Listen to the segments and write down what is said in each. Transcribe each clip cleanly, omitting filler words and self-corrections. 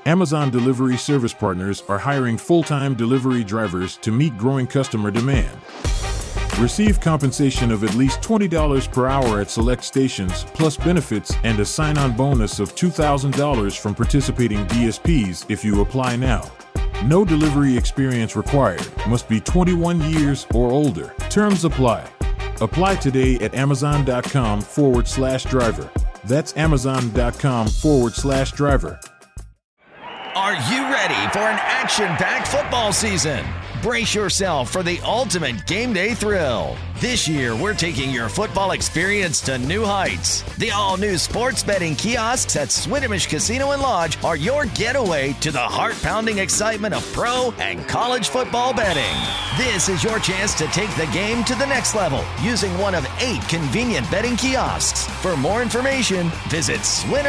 Amazon Delivery Service Partners are hiring full-time delivery drivers to meet growing customer demand. Receive compensation of at least $20 per hour at select stations, plus benefits and a sign-on bonus of $2,000 from participating DSPs if you apply now. No delivery experience required. Must be 21 years or older. Terms apply. Apply today at amazon.com/driver. That's amazon.com/driver. Are you ready for an action-packed football season? Brace yourself for the ultimate game day thrill. This year, we're taking your football experience to new heights. The all-new sports betting kiosks at Swinomish Casino and Lodge are your getaway to the heart-pounding excitement of pro and college football betting. This is your chance to take the game to the next level using one of 8 convenient betting kiosks. For more information, visit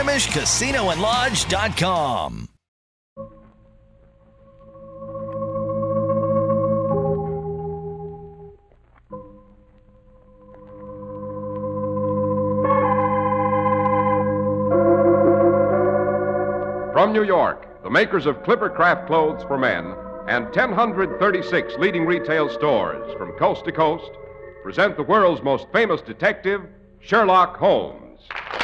SwinomishCasinoandLodge.com. From New York, the makers of Clipper Craft Clothes for Men and 1,036 leading retail stores from coast to coast present the world's most famous detective, Sherlock Holmes.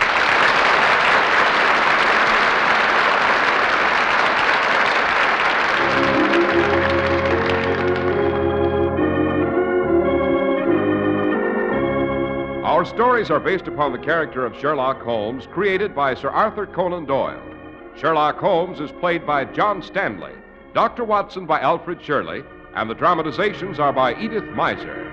Our stories are based upon the character of Sherlock Holmes, created by Sir Arthur Conan Doyle. Sherlock Holmes is played by John Stanley, Dr. Watson by Alfred Shirley, and the dramatizations are by Edith Meiser.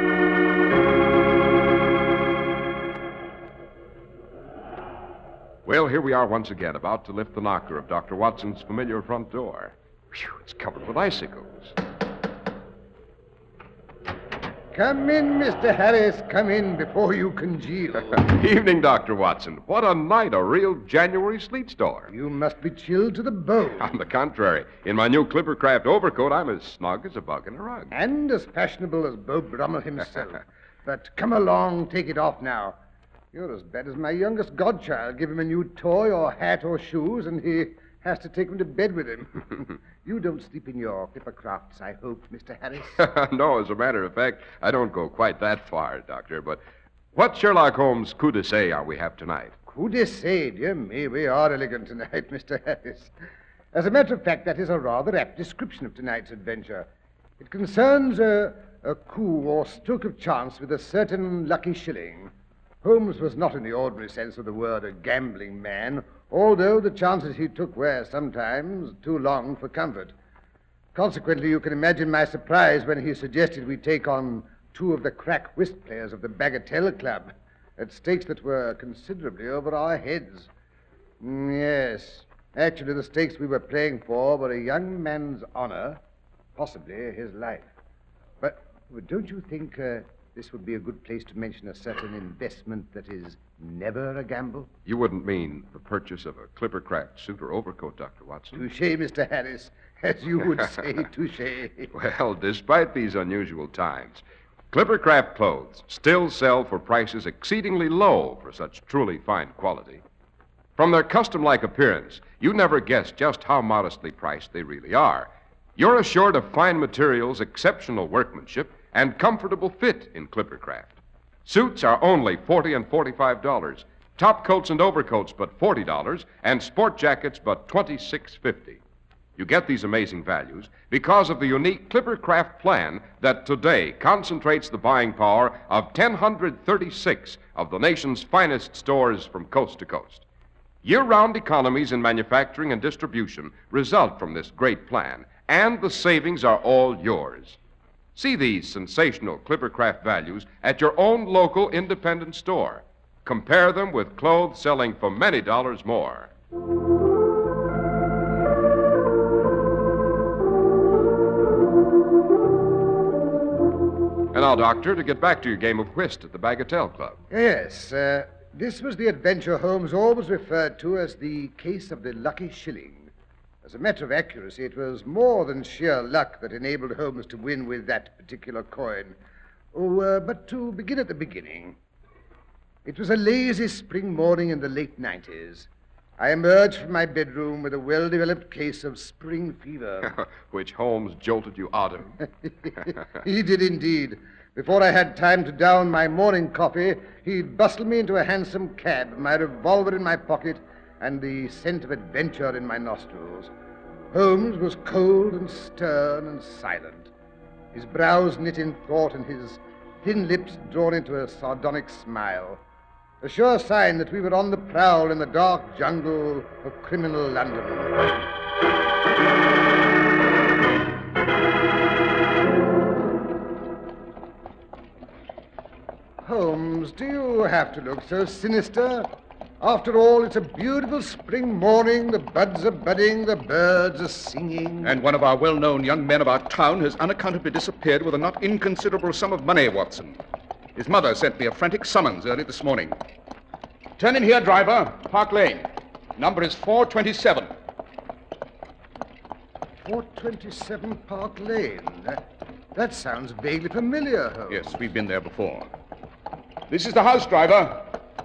Well, here we are once again, about to lift the knocker of Dr. Watson's familiar front door. Whew, it's covered with icicles. Come in, Mr. Harris. Come in before you congeal. Evening, Dr. Watson. What a night, a real January sleet storm. You must be chilled to the bone. On the contrary, in my new Clippercraft overcoat, I'm as snug as a bug in a rug. And as fashionable as Beau Brummel himself. But come along, take it off now. You're as bad as my youngest godchild. Give him a new toy or hat or shoes, and he has to take him to bed with him. You don't sleep in your Clippercrafts, I hope, Mr. Harris? No, as a matter of fact, I don't go quite that far, Doctor. But what Sherlock Holmes coup d'essai are we have tonight? Coup d'essai, dear me. We are elegant tonight, Mr. Harris. As a matter of fact, that is a rather apt description of tonight's adventure. It concerns a coup or stroke of chance with a certain lucky shilling. Holmes was not in the ordinary sense of the word a gambling man, although the chances he took were sometimes too long for comfort. Consequently, you can imagine my surprise when he suggested we take on 2 of the crack whist players of the Bagatelle Club at stakes that were considerably over our heads. Yes, actually the stakes we were playing for were a young man's honor, possibly his life. But don't you think this would be a good place to mention a certain investment that is never a gamble? You wouldn't mean the purchase of a Clippercraft suit or overcoat, Dr. Watson? Touché, Mr. Harris. As you would say, touché. Well, despite these unusual times, Clippercraft clothes still sell for prices exceedingly low for such truly fine quality. From their custom-like appearance, you never guess just how modestly priced they really are. You're assured of fine materials, exceptional workmanship, and comfortable fit in Clippercraft. Suits are only $40 and $45. Top coats and overcoats but $40, and sport jackets but $26.50. You get these amazing values because of the unique Clippercraft plan that today concentrates the buying power of 1,036 of the nation's finest stores from coast to coast. Year-round economies in manufacturing and distribution result from this great plan, and the savings are all yours. See these sensational Clippercraft values at your own local independent store. Compare them with clothes selling for many dollars more. And now, Doctor, to get back to your game of whist at the Bagatelle Club. Yes, this was the adventure Holmes always referred to as the case of the lucky shilling. As a matter of accuracy, it was more than sheer luck that enabled Holmes to win with that particular coin. But to begin at the beginning, it was a lazy spring morning in the late 90s. I emerged from my bedroom with a well-developed case of spring fever. Which Holmes jolted you out of. He did indeed. Before I had time to down my morning coffee, he bustled me into a hansom cab, my revolver in my pocket, and the scent of adventure in my nostrils. Holmes was cold and stern and silent, his brows knit in thought and his thin lips drawn into a sardonic smile. A sure sign that we were on the prowl in the dark jungle of criminal London. Holmes, do you have to look so sinister? After all, it's a beautiful spring morning. The buds are budding, the birds are singing. And one of our well-known young men of our town has unaccountably disappeared with a not inconsiderable sum of money, Watson. His mother sent me a frantic summons early this morning. Turn in here, driver. Park Lane. Number is 427. 427 Park Lane. That sounds vaguely familiar, Holmes. Yes, we've been there before. This is the house, driver.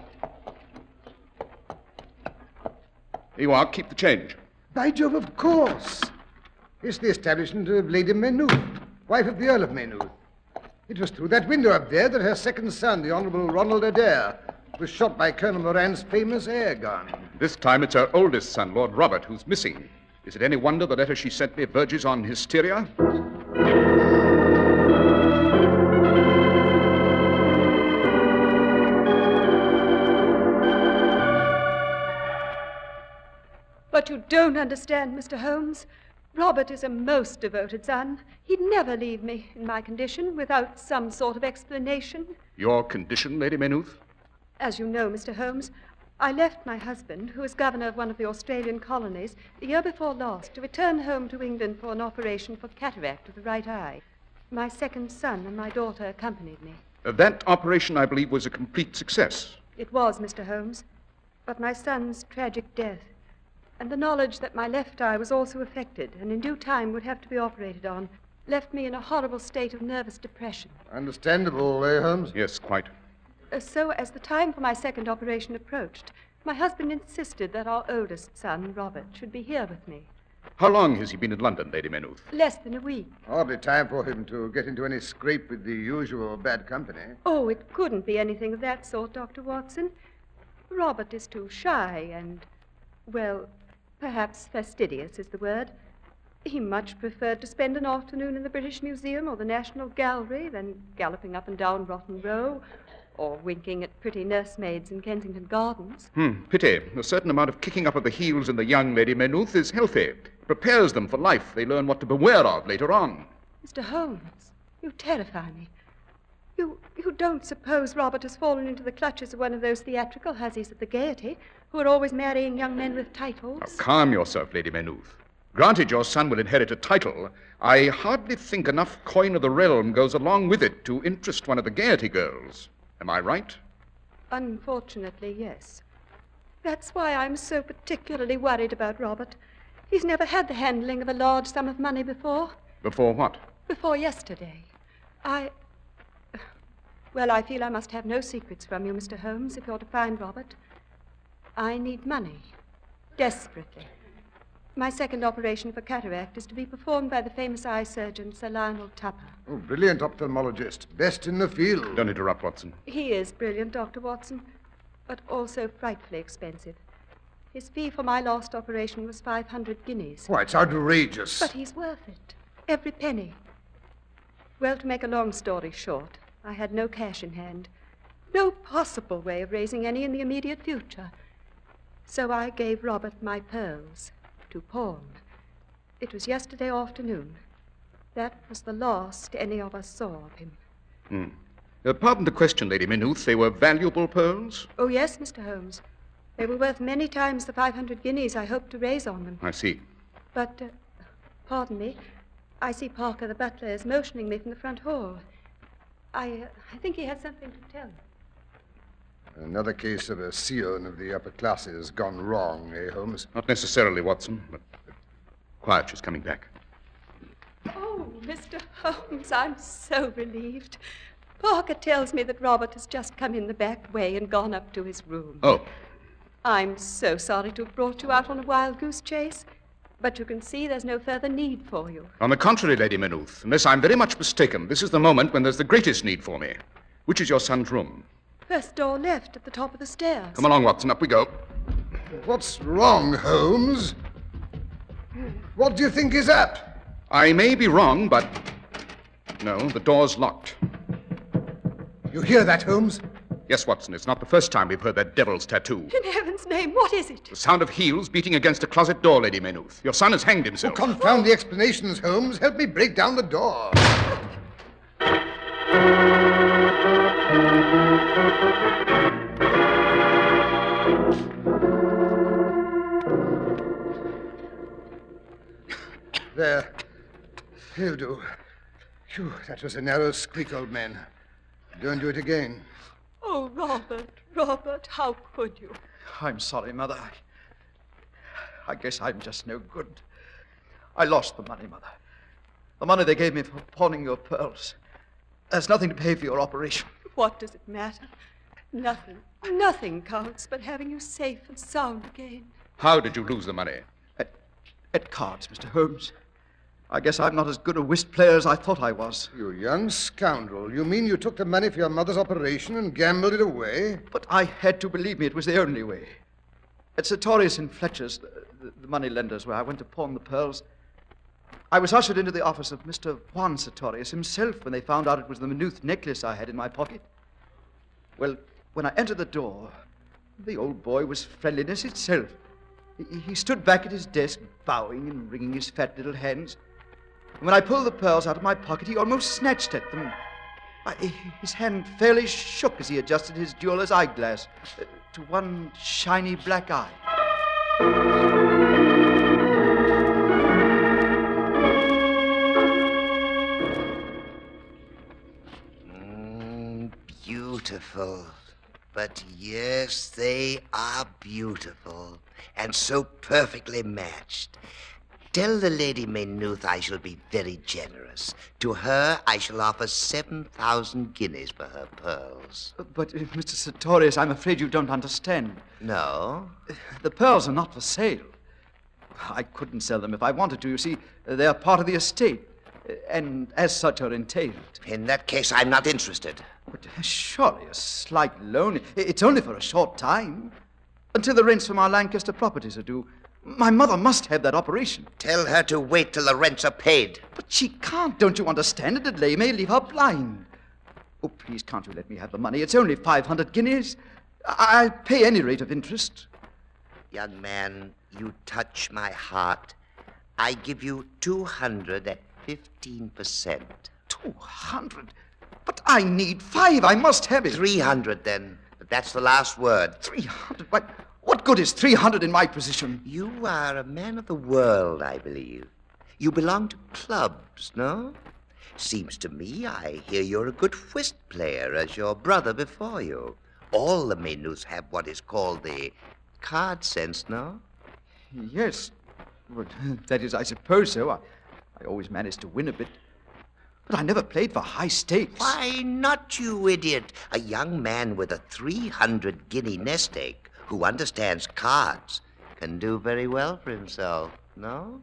Here you are. Keep the change. By Jove, of course. It's the establishment of Lady Maynooth, wife of the Earl of Maynooth. It was through that window up there that her second son, the Honorable Ronald Adair, was shot by Colonel Moran's famous air gun. This time it's her oldest son, Lord Robert, who's missing. Is it any wonder the letter she sent me verges on hysteria? But you don't understand, Mr. Holmes. Robert is a most devoted son. He'd never leave me in my condition without some sort of explanation. Your condition, Lady Maynooth? As you know, Mr. Holmes, I left my husband, who is governor of one of the Australian colonies, the year before last, to return home to England for an operation for cataract of the right eye. My second son and my daughter accompanied me. That operation, I believe, was a complete success. It was, Mr. Holmes. But my son's tragic death, and the knowledge that my left eye was also affected and in due time would have to be operated on, left me in a horrible state of nervous depression. Understandable, Holmes? Yes, quite. So, as the time for my second operation approached, my husband insisted that our oldest son, Robert, should be here with me. How long has he been in London, Lady Maynooth? Less than a week. Hardly time for him to get into any scrape with the usual bad company. Oh, it couldn't be anything of that sort, Dr. Watson. Robert is too shy and, well, perhaps fastidious is the word. He much preferred to spend an afternoon in the British Museum or the National Gallery than galloping up and down Rotten Row or winking at pretty nursemaids in Kensington Gardens. Pity. A certain amount of kicking up of the heels in the young Lady Maynooth is healthy. It prepares them for life. They learn what to beware of later on. Mr. Holmes, you terrify me. You don't suppose Robert has fallen into the clutches of one of those theatrical hussies at the Gaiety who are always marrying young men with titles? Now, calm yourself, Lady Maynooth. Granted your son will inherit a title, I hardly think enough coin of the realm goes along with it to interest one of the Gaiety girls. Am I right? Unfortunately, yes. That's why I'm so particularly worried about Robert. He's never had the handling of a large sum of money before. Before what? Before yesterday. I feel I must have no secrets from you, Mr. Holmes, if you're to find Robert. I need money. Desperately. My second operation for cataract is to be performed by the famous eye surgeon, Sir Lionel Tupper. Oh, brilliant ophthalmologist. Best in the field. Don't interrupt, Watson. He is brilliant, Dr. Watson, but also frightfully expensive. His fee for my last operation was 500 guineas. Why, it's outrageous. But he's worth it. Every penny. Well, to make a long story short, I had no cash in hand. No possible way of raising any in the immediate future. So I gave Robert my pearls to pawn. It was yesterday afternoon. That was the last any of us saw of him. Pardon the question, Lady Maynooth. They were valuable pearls? Oh, yes, Mr. Holmes. They were worth many times the 500 guineas I hoped to raise on them. I see. But, pardon me, I see Parker, the butler, is motioning me from the front hall. I think he had something to tell me. Another case of a scion of the upper classes gone wrong, Holmes? Not necessarily, Watson, but quiet, she's coming back. Oh, Mr. Holmes, I'm so relieved. Parker tells me that Robert has just come in the back way and gone up to his room. Oh. I'm so sorry to have brought you out on a wild goose chase, but you can see there's no further need for you. On the contrary, Lady Maynooth, unless I'm very much mistaken, this is the moment when there's the greatest need for me. Which is your son's room? First door left at the top of the stairs. Come along, Watson. Up we go. What's wrong, Holmes? What do you think is up? I may be wrong, but... No, the door's locked. You hear that, Holmes? Yes, Watson, it's not the first time we've heard that devil's tattoo. In heaven's name, what is it? The sound of heels beating against a closet door, Lady Maynooth. Your son has hanged Oh, himself. confound the explanations, Holmes. Help me break down the door. There. He'll do. Phew, that was a narrow squeak, old man. Don't do it again. Oh, Robert, how could you? I'm sorry, Mother. I guess I'm just no good. I lost the money, Mother. The money they gave me for pawning your pearls. There's nothing to pay for your operation. What does it matter? Nothing counts but having you safe and sound again. How did you lose the money? At cards, Mr. Holmes. I guess I'm not as good a whist player as I thought I was. You young scoundrel. You mean you took the money for your mother's operation and gambled it away? But I had to, believe me, it was the only way. At Sartorius and Fletcher's, the money lenders where I went to pawn the pearls, I was ushered into the office of Mr. Juan Sartorius himself when they found out it was the Maynooth necklace I had in my pocket. Well, when I entered the door, the old boy was friendliness itself. He stood back at his desk, bowing and wringing his fat little hands. And when I pulled the pearls out of my pocket, he almost snatched at them. His hand fairly shook as he adjusted his jeweler's eyeglass to one shiny black eye. Beautiful. But yes, they are beautiful, and so perfectly matched. Tell the Lady Maynooth I shall be very generous. To her, I shall offer 7,000 guineas for her pearls. But, Mr. Sartorius, I'm afraid you don't understand. No? The pearls are not for sale. I couldn't sell them if I wanted to. You see, they're part of the estate, and as such are entailed. In that case, I'm not interested. But surely a slight loan. It's only for a short time. Until the rents from our Lancaster properties are due. My mother must have that operation. Tell her to wait till the rents are paid. But she can't, don't you understand? A delay may leave her blind. Oh, please, can't you let me have the money? It's only 500 guineas. I'll pay any rate of interest. Young man, you touch my heart. I give you 200 at 15%. 200? But I need 5. I must have it. 300, then. But that's the last word. 300? What good is 300 in my position? You are a man of the world, I believe. You belong to clubs, no? Seems to me I hear you're a good whist player, as your brother before you. All the Maynooths have what is called the card sense, no? Yes. Well, that is, I suppose so. I always managed to win a bit. But I never played for high stakes. Why not, you idiot? A young man with a 300 guinea nest egg who understands cards can do very well for himself, no?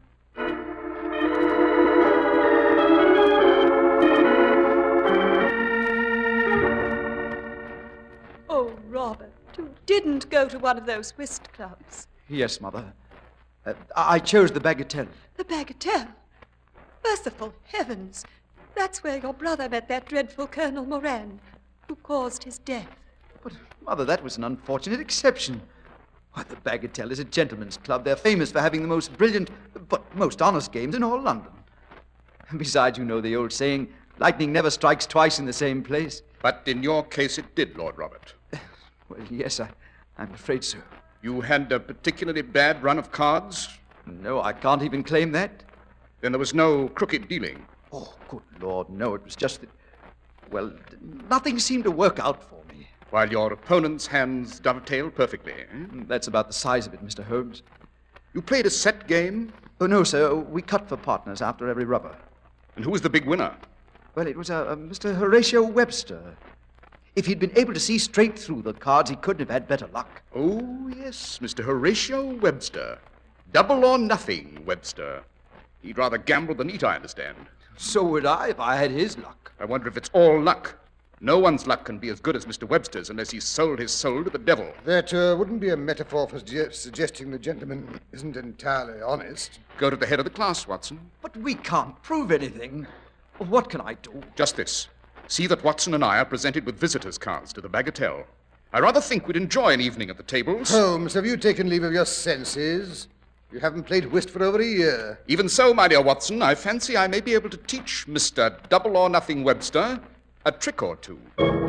Oh, Robert, you didn't go to one of those whist clubs. Yes, Mother. I chose the Bagatelle. The Bagatelle? Merciful heavens! That's where your brother met that dreadful Colonel Moran, who caused his death. But, Mother, that was an unfortunate exception. Why, the Bagatelle is a gentleman's club. They're famous for having the most brilliant, but most honest games in all London. And besides, you know the old saying, lightning never strikes twice in the same place. But in your case, it did, Lord Robert. Well, yes, I'm afraid so. You had a particularly bad run of cards? No, I can't even claim that. Then there was no crooked dealing? Oh, good Lord, no. It was just that, well, nothing seemed to work out for me. While your opponent's hands dovetailed perfectly, eh? That's about the size of it, Mr. Holmes. You played a set game? Oh, no, sir. We cut for partners after every rubber. And who was the big winner? Well, it was Mr. Horatio Webster. If he'd been able to see straight through the cards, he couldn't have had better luck. Oh, yes, Mr. Horatio Webster. Double or nothing, Webster. He'd rather gamble than eat, I understand. So would I if I had his luck. I wonder if it's all luck. No one's luck can be as good as Mr. Webster's unless he's sold his soul to the devil. That wouldn't be a metaphor for suggesting the gentleman isn't entirely honest. Go to the head of the class, Watson. But we can't prove anything. What can I do? Just this. See that Watson and I are presented with visitors' cards to the Bagatelle. I rather think we'd enjoy an evening at the tables. Holmes, have you taken leave of your senses? You haven't played whist for over a year. Even so, my dear Watson, I fancy I may be able to teach Mr. Double or Nothing Webster a trick or two.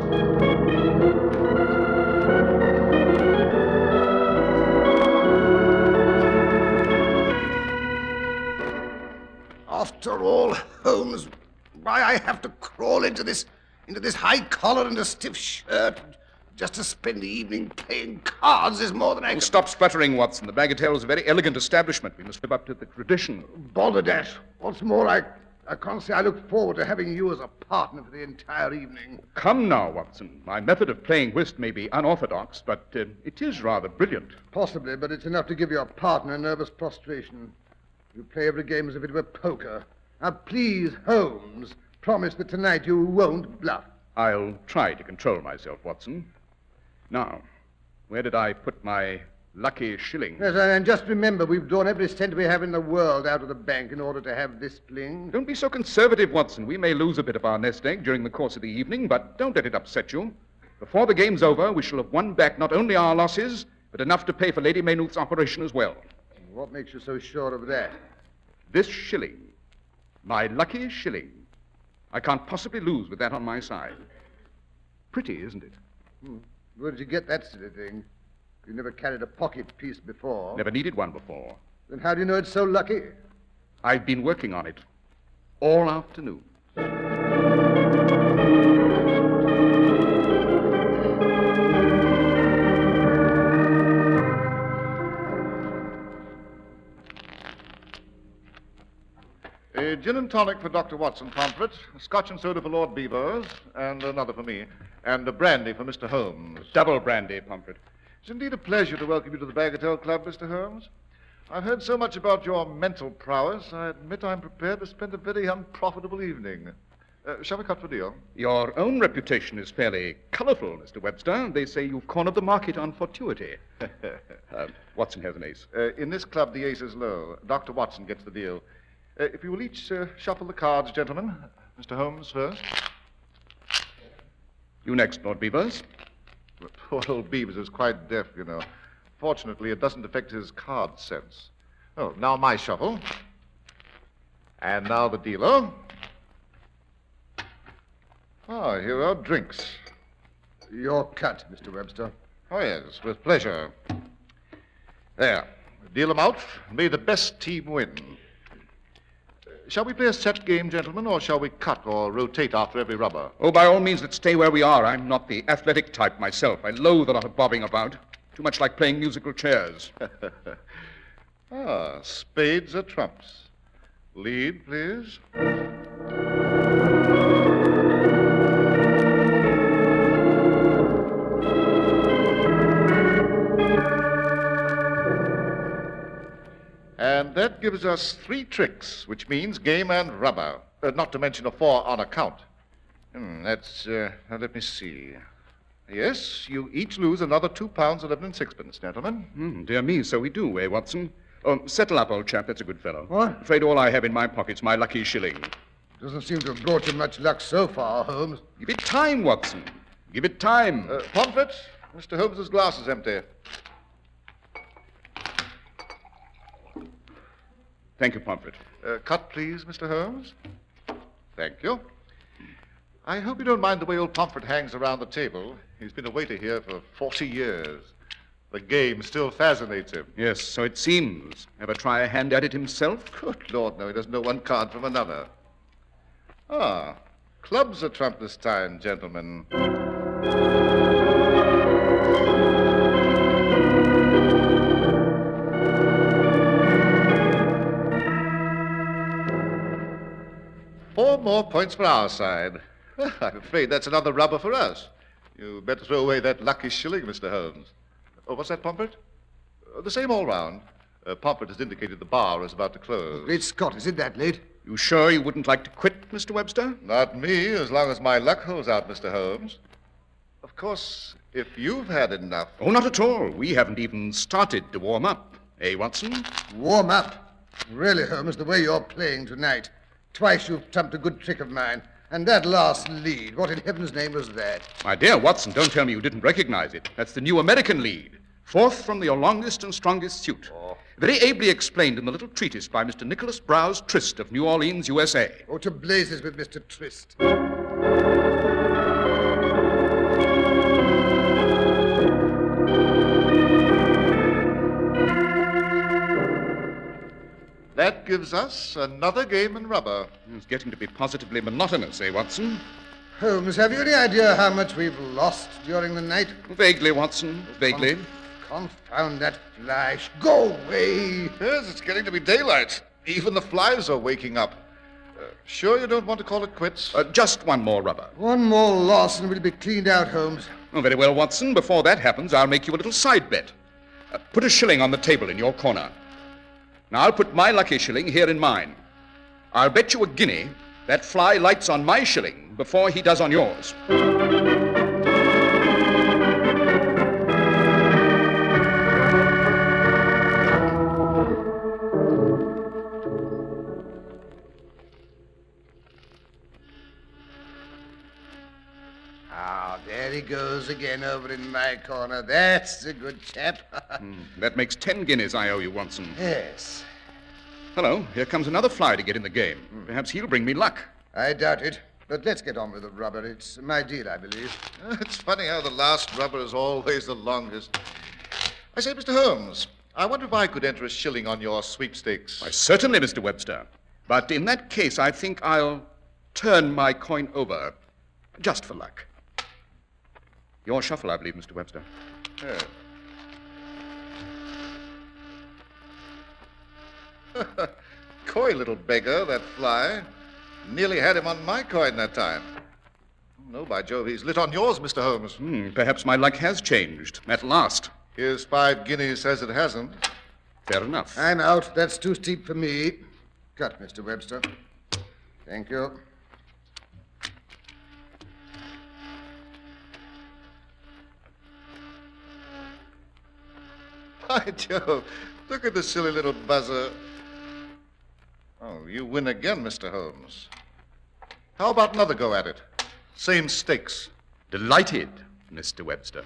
After all, Holmes, why I have to crawl into this high collar and a stiff shirt just to spend the evening playing cards is more than I can... Stop spluttering, Watson. The Bagatelle is a very elegant establishment. We must live up to the tradition. Balderdash. What's more, I can't say I look forward to having you as a partner for the entire evening. Come now, Watson. My method of playing whist may be unorthodox, but it is rather brilliant. Possibly, but it's enough to give your partner nervous prostration. You play every game as if it were poker. Now, please, Holmes, promise that tonight you won't bluff. I'll try to control myself, Watson. Now, where did I put my lucky shilling? Yes, and just remember, we've drawn every cent we have in the world out of the bank in order to have this fling. Don't be so conservative, Watson. We may lose a bit of our nest egg during the course of the evening, but don't let it upset you. Before the game's over, we shall have won back not only our losses, but enough to pay for Lady Maynooth's operation as well. What makes you so sure of that? This shilling. My lucky shilling. I can't possibly lose with that on my side. Pretty, isn't it? Where did you get that silly thing? You never carried a pocket piece before. Never needed one before. Then how do you know it's so lucky? I've been working on it all afternoon. A gin and tonic for Dr. Watson, Pomfret, a scotch and soda for Lord Beavers, and another for me, and a brandy for Mr. Holmes. Double brandy, Pomfret. It's indeed a pleasure to welcome you to the Bagatelle Club, Mr. Holmes. I've heard so much about your mental prowess, I admit I'm prepared to spend a very unprofitable evening. Shall we cut for deal? Your own reputation is fairly colorful, Mr. Webster. They say you've cornered the market on fortuity. Watson has an ace. In this club, the ace is low. Dr. Watson gets the deal. If you will each shuffle the cards, gentlemen. Mr. Holmes first. You next, Lord Beavers. Poor old Beavers is quite deaf, you know. Fortunately, it doesn't affect his card sense. Oh, now my shuffle. And now the dealer. Ah, here are drinks. Your cut, Mr. Webster. Oh, yes, with pleasure. There. Deal them out. May the best team win. Shall we play a set game, gentlemen, or shall we cut or rotate after every rubber? Oh, by all means, let's stay where we are. I'm not the athletic type myself. I loathe a lot of bobbing about. Too much like playing musical chairs. Spades are trumps. Lead, please. And that gives us 3 tricks, which means game and rubber. Not to mention a 4 on account. Let me see. Yes, you each lose another £2, 11 and sixpence, gentlemen. Dear me, so we do, Watson? Oh, settle up, old chap. That's a good fellow. What? I'm afraid all I have in my pocket's my lucky shilling. Doesn't seem to have brought you much luck so far, Holmes. Give it time, Watson. Give it time. Pomfret, Mr. Holmes's glass is empty. Thank you, Pomfret. Cut, please, Mr. Holmes. Thank you. I hope you don't mind the way old Pomfret hangs around the table. He's been a waiter here for 40 years. The game still fascinates him. Yes, so it seems. Ever try a hand at it himself? Good Lord, no. He doesn't know one card from another. Clubs are trump this time, gentlemen. Four more points for our side. I'm afraid that's another rubber for us. You better throw away that lucky shilling, Mr. Holmes. Oh, what's that, Pomfret? The same all round. Pomfret has indicated the bar is about to close. Great Scott, is it that late? You sure you wouldn't like to quit, Mr. Webster? Not me, as long as my luck holds out, Mr. Holmes. Of course, if you've had enough... Oh, not at all. We haven't even started to warm up. Eh, Watson? Warm up? Really, Holmes, the way you're playing tonight. Twice you've trumped a good trick of mine. And that last lead, what in heaven's name was that? My dear Watson, don't tell me you didn't recognize it. That's the new American lead. Fourth from your longest and strongest suit. Oh. Very ably explained in the little treatise by Mr. Nicholas Browse Trist of New Orleans, USA. Oh, to blazes with Mr. Trist. That gives us another game in rubber. It's getting to be positively monotonous, eh, Watson? Holmes, have you any idea how much we've lost during the night? Vaguely, Watson, vaguely. Confound that fly. Go away. Yes, it's getting to be daylight. Even the flies are waking up. Sure you don't want to call it quits? Just one more rubber. One more loss and we'll be cleaned out, Holmes. Oh, very well, Watson. Before that happens, I'll make you a little side bet. Put a shilling on the table in your corner. Now, I'll put my lucky shilling here in mine. I'll bet you a guinea that fly lights on my shilling before he does on yours. Ah, there he goes again over in my corner. That's a good chap. That makes 10 guineas I owe you, Watson. Yes. Hello, here comes another fly to get in the game. Perhaps he'll bring me luck. I doubt it. But let's get on with the rubber. It's my deal, I believe. It's funny how the last rubber is always the longest. I say, Mr. Holmes, I wonder if I could enter a shilling on your sweepstakes. Why, certainly, Mr. Webster. But in that case, I think I'll turn my coin over, just for luck. Your shuffle, I believe, Mr. Webster. Oh. Coy little beggar, that fly. Nearly had him on my coin that time. No, by Jove, he's lit on yours, Mr. Holmes. Perhaps my luck has changed, at last. Here's 5 guineas says it hasn't. Fair enough. I'm out. That's too steep for me. Cut, Mr. Webster. Thank you. By Jove, look at the silly little buzzer. Oh, you win again, Mr. Holmes. How about another go at it? Same stakes. Delighted, Mr. Webster.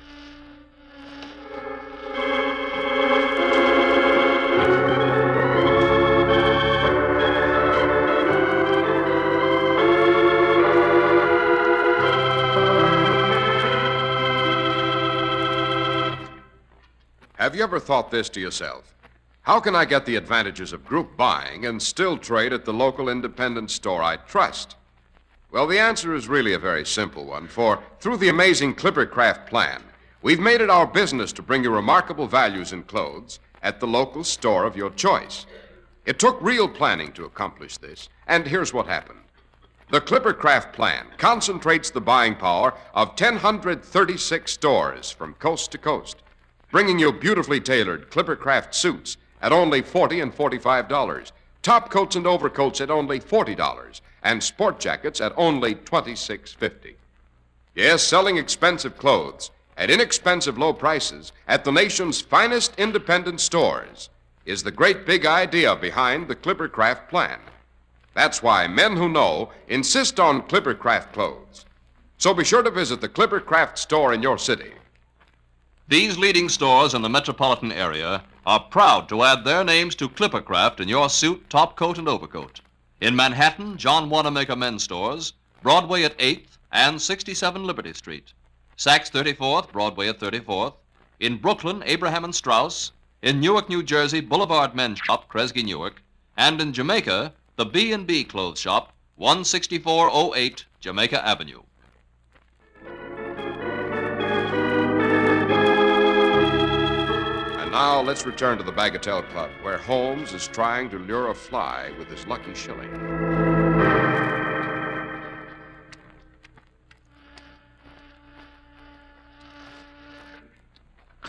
Have you ever thought this to yourself? How can I get the advantages of group buying and still trade at the local independent store I trust? Well, the answer is really a very simple one, for through the amazing Clippercraft plan, we've made it our business to bring you remarkable values in clothes at the local store of your choice. It took real planning to accomplish this, and here's what happened. The Clippercraft plan concentrates the buying power of 1,036 stores from coast to coast, bringing you beautifully tailored Clippercraft suits at only $40 and $45, top coats and overcoats at only $40, and sport jackets at only $26.50. Yes, selling expensive clothes at inexpensive low prices at the nation's finest independent stores is the great big idea behind the Clippercraft plan. That's why men who know insist on Clippercraft clothes. So be sure to visit the Clippercraft store in your city. These leading stores in the metropolitan area are proud to add their names to Clippercraft in your suit, top coat, and overcoat. In Manhattan, John Wanamaker Men's Stores, Broadway at 8th and 67 Liberty Street. Saks 34th, Broadway at 34th. In Brooklyn, Abraham and Strauss. In Newark, New Jersey, Boulevard Men's Shop, Kresge Newark. And in Jamaica, the B&B Clothes Shop, 16408 Jamaica Avenue. Now let's return to the Bagatelle Club, where Holmes is trying to lure a fly with his lucky shilling.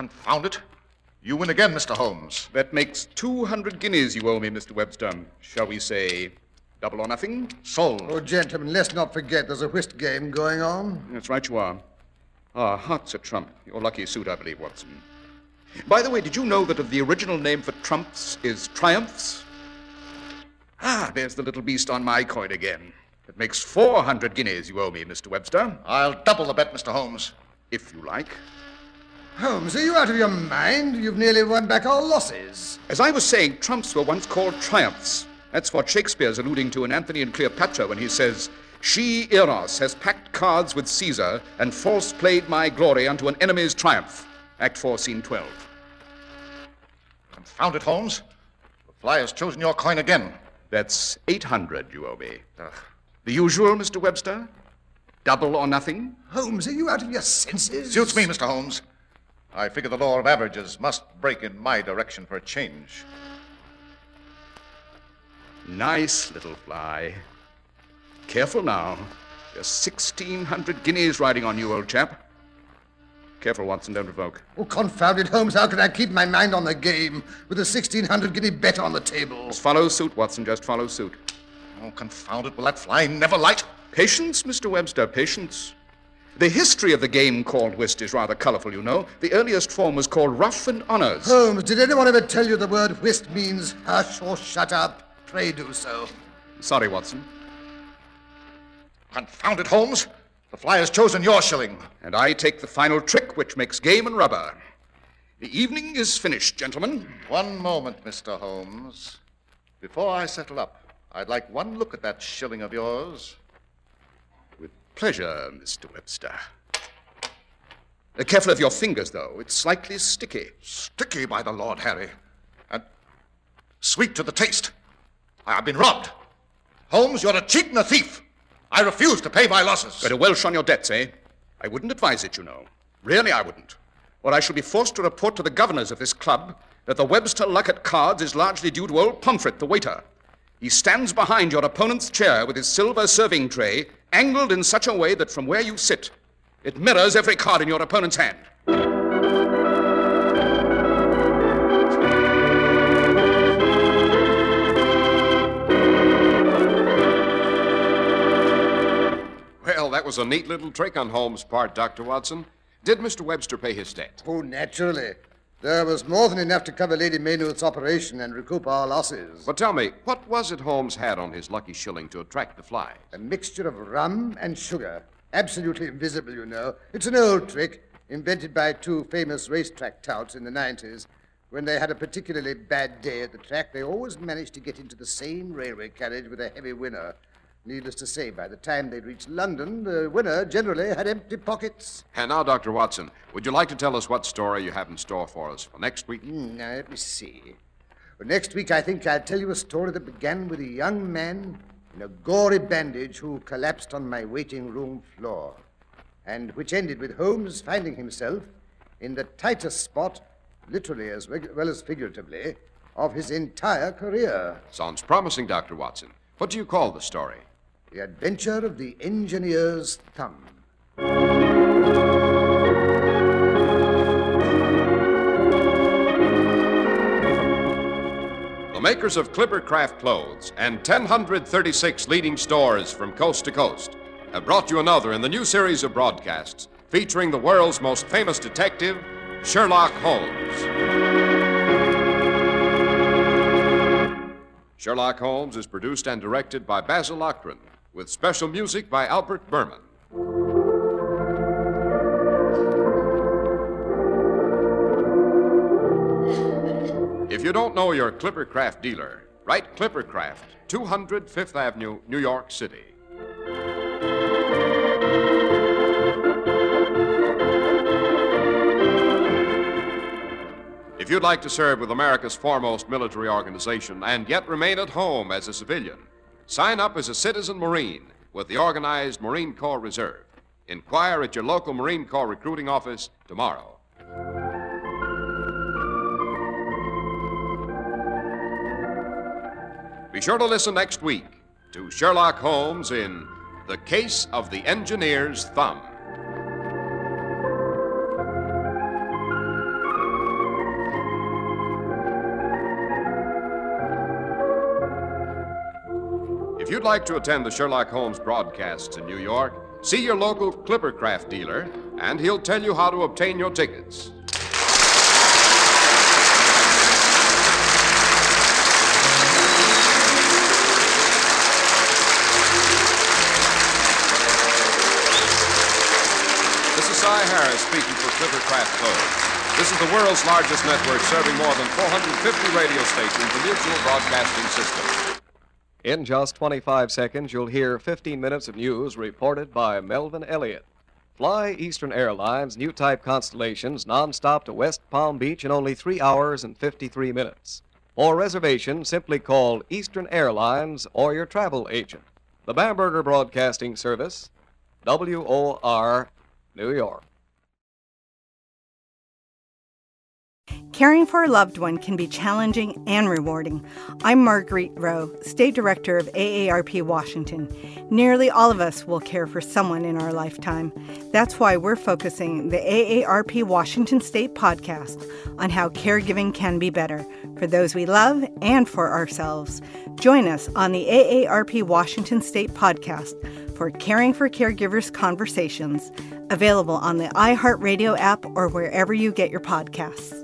confound it. You win again, Mr. Holmes. That makes 200 guineas you owe me, Mr. Webster. Shall we say double or nothing? Sold. Oh, gentlemen, let's not forget there's a whist game going on. That's right, you are. Ah, hearts are trump. Your lucky suit, I believe, Watson. By the way, did you know that the original name for trumps is triumphs? Ah, there's the little beast on my coin again. That makes 400 guineas you owe me, Mr. Webster. I'll double the bet, Mr. Holmes. If you like. Holmes, are you out of your mind? You've nearly won back our losses. As I was saying, trumps were once called triumphs. That's what Shakespeare's alluding to in Antony and Cleopatra when he says, "She, Eros, has packed cards with Caesar and false played my glory unto an enemy's triumph." Act 4, Scene 12. Confound it, Holmes. The fly has chosen your coin again. That's 800 you owe me. The usual, Mr. Webster? Double or nothing? Holmes, are you out of your senses? Suits me, Mr. Holmes. I figure the law of averages must break in my direction for a change. Nice little fly. Careful now. There's 1,600 guineas riding on you, old chap. Careful, Watson, don't provoke. Oh, confound it, Holmes. How can I keep my mind on the game with a 1,600 guinea bet on the table? Just follow suit, Watson, just follow suit. Oh, confound it. Will that fly never light? Patience, Mr. Webster, patience. The history of the game called whist is rather colorful, you know. The earliest form was called ruff and honors. Holmes, did anyone ever tell you the word whist means hush or shut up? Pray do so. Sorry, Watson. Confound it, Holmes. The fly has chosen your shilling. And I take the final trick, which makes game and rubber. The evening is finished, gentlemen. One moment, Mr. Holmes. Before I settle up, I'd like one look at that shilling of yours. With pleasure, Mr. Webster. Careful of your fingers, though. It's slightly sticky. Sticky, by the Lord Harry. And sweet to the taste. I've been robbed. Holmes, you're a cheat and a thief. I refuse to pay my losses. Better welsh on your debts, eh? I wouldn't advise it, you know. Really, I wouldn't. Or I shall be forced to report to the governors of this club that the Webster luck at cards is largely due to old Pomfret, the waiter. He stands behind your opponent's chair with his silver serving tray, angled in such a way that from where you sit, it mirrors every card in your opponent's hand. Well, that was a neat little trick on Holmes' part, Dr. Watson. Did Mr. Webster pay his debt? Oh, naturally. There was more than enough to cover Lady Maynooth's operation and recoup our losses. But tell me, what was it Holmes had on his lucky shilling to attract the flies? A mixture of rum and sugar. Absolutely invisible, you know. It's an old trick, invented by two famous racetrack touts in the 90s. When they had a particularly bad day at the track, they always managed to get into the same railway carriage with a heavy winner. Needless to say, by the time they'd reached London, the winner generally had empty pockets. And now, Dr. Watson, would you like to tell us what story you have in store for us for next week? Now, let me see. Well, next week, I think I'll tell you a story that began with a young man in a gory bandage who collapsed on my waiting room floor, and which ended with Holmes finding himself in the tightest spot, literally as well as figuratively, of his entire career. Sounds promising, Dr. Watson. What do you call the story? The Adventure of the Engineer's Thumb. The makers of Clipper Craft Clothes and 1,036 leading stores from coast to coast have brought you another in the new series of broadcasts featuring the world's most famous detective, Sherlock Holmes. Sherlock Holmes is produced and directed by Basil Lochran, with special music by Albert Berman. If you don't know your Clipper Craft dealer, write Clipper Craft, 200 Fifth Avenue, New York City. If you'd like to serve with America's foremost military organization and yet remain at home as a civilian, sign up as a citizen Marine with the organized Marine Corps Reserve. Inquire at your local Marine Corps recruiting office tomorrow. Be sure to listen next week to Sherlock Holmes in The Case of the Engineer's Thumb. you'd like to attend the Sherlock Holmes broadcasts in New York, see your local Clippercraft dealer, and he'll tell you how to obtain your tickets. This is Cy Harris speaking for Clippercraft Clothes. This is the world's largest network serving more than 450 radio stations, the Mutual Broadcasting System. In just 25 seconds, you'll hear 15 minutes of news reported by Melvin Elliott. Fly Eastern Airlines new type Constellations nonstop to West Palm Beach in only 3 hours and 53 minutes. For reservations, simply call Eastern Airlines or your travel agent. The Bamberger Broadcasting Service, WOR, New York. Caring for a loved one can be challenging and rewarding. I'm Marguerite Rowe, State Director of AARP Washington. Nearly all of us will care for someone in our lifetime. That's why we're focusing the AARP Washington State podcast on how caregiving can be better for those we love and for ourselves. Join us on the AARP Washington State podcast for Caring for Caregivers Conversations, available on the iHeartRadio app or wherever you get your podcasts.